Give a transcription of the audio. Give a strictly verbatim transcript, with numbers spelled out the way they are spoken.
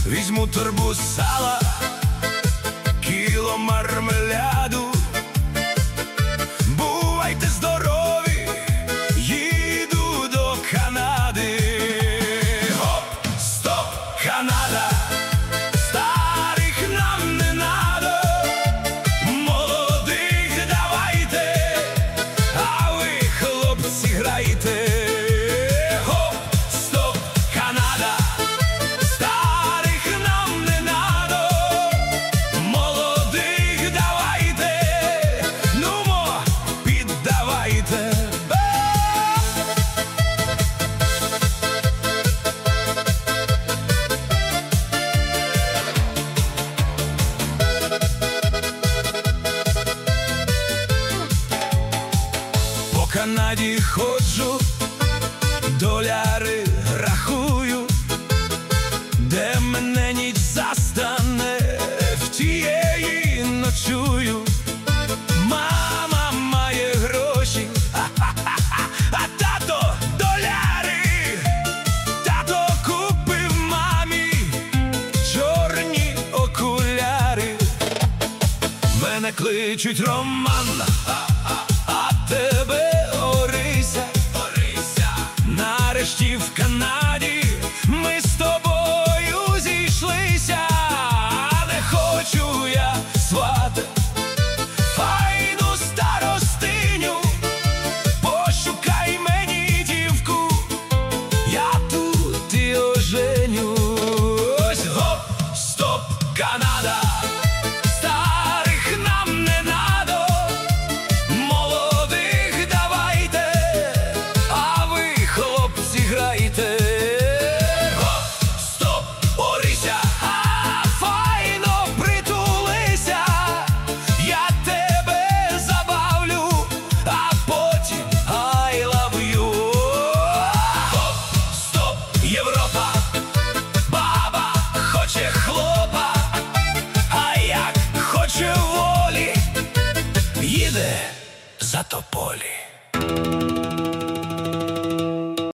Візьму торбу сала, кіло мармеляду. Бувайте здорові, їду до Канади. Гоп, стоп, Канада, старих нам не надо. Молодих давайте, а ви, хлопці, грайте. Гоп, стоп, Канада, старих нам не надо. Молодих давайте, нумо, піддавайте. По Канаді ходжу, доляри рахую, де мене ніч застане, в тієї ночую. Мама має гроші, а-ха-ха-ха, а тато доляри. Тато купив мамі чорні окуляри. Мене кличуть Роман, а тебе Орися. Нарешті в Канаді ми з тобою зійшлися. Не хочу я свата, файну старостиню. Пошукай мені дівку, я тут і оженюсь. Гоп, стоп, Канада, старих нам не надо. Молодих давайте, а ви, хлопці, грайте. Гоп, стоп, Орися, а файно притулися. Я тебе забавлю, а потім I love you. Гоп, стоп, Європа, баба хоче хлопа, а як хоче волі, їде за тополі.